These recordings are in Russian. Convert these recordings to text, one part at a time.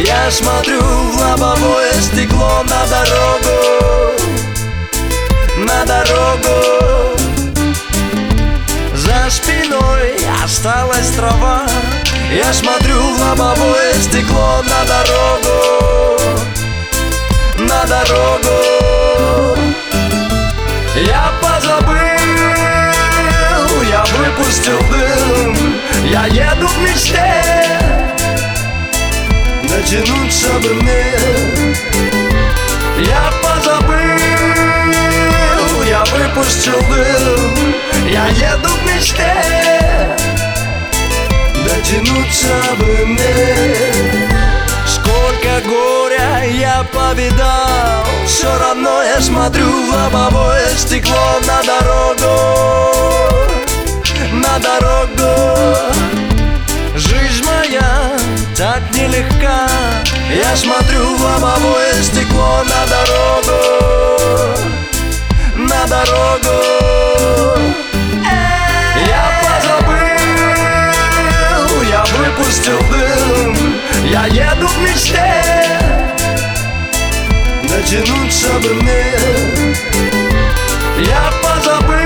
Я смотрю в лобовое стекло на дорогу, на дорогу. За спиной осталась трава. Я смотрю в лобовое стекло на дорогу, на дорогу. Я позабыл, я выпустил дым. Я еду в мечте, дотянуться бы мне. Я позабыл, я выпустил дым. Я еду в мечте, дотянуться бы мне. Сколько горя я повидал, все равно я смотрю в лобовое стекло на дорогу, на дорогу. Жизнь моя так нелегка. Я смотрю в лобовое стекло на дорогу, на дорогу. Я позабыл, я выпустил дым. Я еду в мечте, дотянуться бы мне. Я позабыл,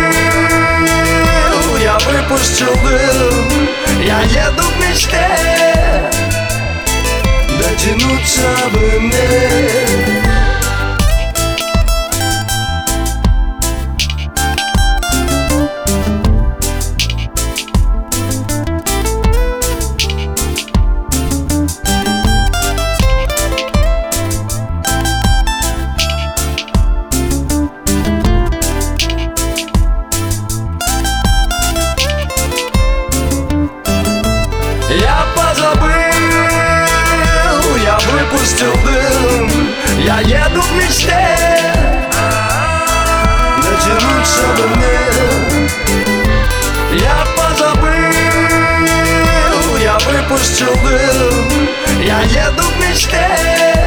я выпустил дым. Я еду в мечте, дотянуться бы мне. Я позабыл, я выпустил дым. Я еду в мечте, дотянуться бы мне. Я позабыл, я выпустил дым. Я еду в мечте,